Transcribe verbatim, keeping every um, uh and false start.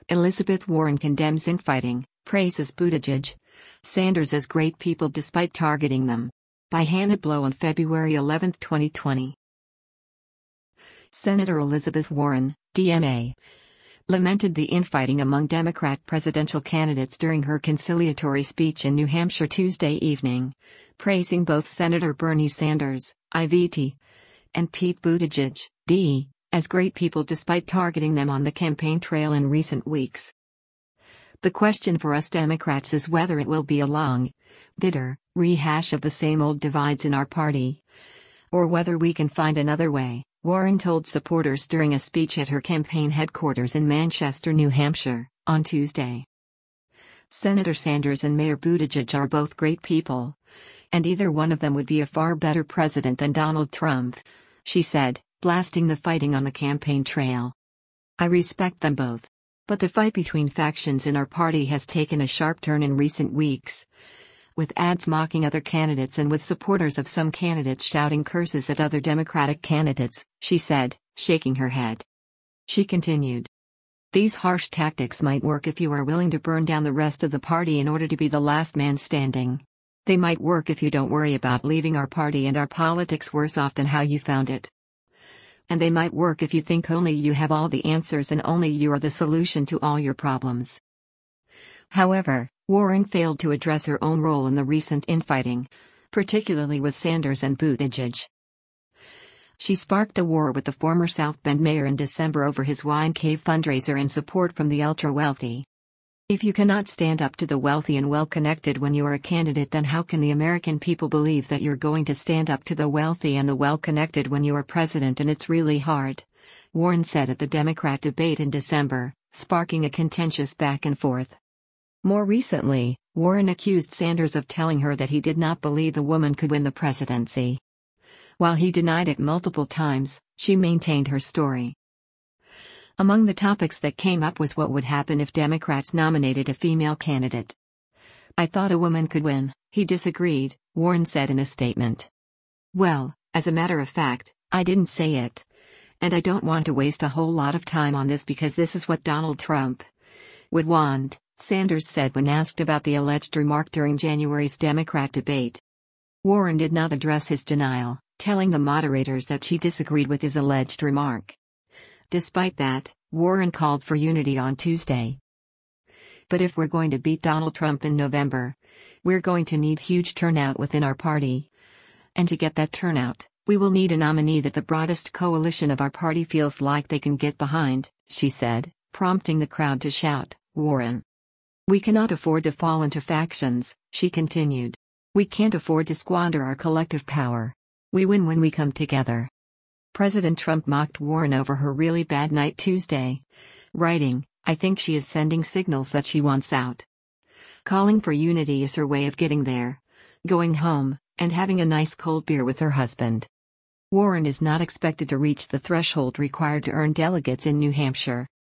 Elizabeth Warren condemns infighting, praises Buttigieg. Sanders as great people despite targeting them. By Hannah Blow on February eleventh, twenty twenty. Senator Elizabeth Warren, D M A, lamented the infighting among Democrat presidential candidates during her conciliatory speech in New Hampshire Tuesday evening, praising both Senator Bernie Sanders, I V T, and Pete Buttigieg, D, as great people despite targeting them on the campaign trail in recent weeks. The question for us Democrats is whether it will be a long, bitter rehash of the same old divides in our party, or whether we can find another way, Warren told supporters during a speech at her campaign headquarters in Manchester, New Hampshire, on Tuesday. Senator Sanders and Mayor Buttigieg are both great people, and either one of them would be a far better president than Donald Trump, she said, blasting the fighting on the campaign trail. I respect them both. But the fight between factions in our party has taken a sharp turn in recent weeks, with ads mocking other candidates and with supporters of some candidates shouting curses at other Democratic candidates, she said, shaking her head. She continued. These harsh tactics might work if you are willing to burn down the rest of the party in order to be the last man standing. They might work if you don't worry about leaving our party and our politics worse off than how you found it. And they might work if you think only you have all the answers and only you are the solution to all your problems. However, Warren failed to address her own role in the recent infighting, particularly with Sanders and Buttigieg. She sparked a war with the former South Bend mayor in December over his Wine Cave fundraiser and support from the ultra-wealthy. If you cannot stand up to the wealthy and well-connected when you are a candidate, then how can the American people believe that you're going to stand up to the wealthy and the well-connected when you are president? And it's really hard, Warren said at the Democrat debate in December, sparking a contentious back and forth. More recently, Warren accused Sanders of telling her that he did not believe the woman could win the presidency. While he denied it multiple times, she maintained her story. Among the topics that came up was what would happen if Democrats nominated a female candidate. I thought a woman could win, he disagreed, Warren said in a statement. Well, as a matter of fact, I didn't say it. And I don't want to waste a whole lot of time on this because this is what Donald Trump would want, Sanders said when asked about the alleged remark during January's Democrat debate. Warren did not address his denial, telling the moderators that she disagreed with his alleged remark. Despite that, Warren called for unity on Tuesday. But if we're going to beat Donald Trump in November, we're going to need huge turnout within our party. And to get that turnout, we will need a nominee that the broadest coalition of our party feels like they can get behind, she said, prompting the crowd to shout, Warren. We cannot afford to fall into factions, she continued. We can't afford to squander our collective power. We win when we come together. President Trump mocked Warren over her really bad night Tuesday, writing, I think she is sending signals that she wants out. Calling for unity is her way of getting there, going home, and having a nice cold beer with her husband. Warren is not expected to reach the threshold required to earn delegates in New Hampshire,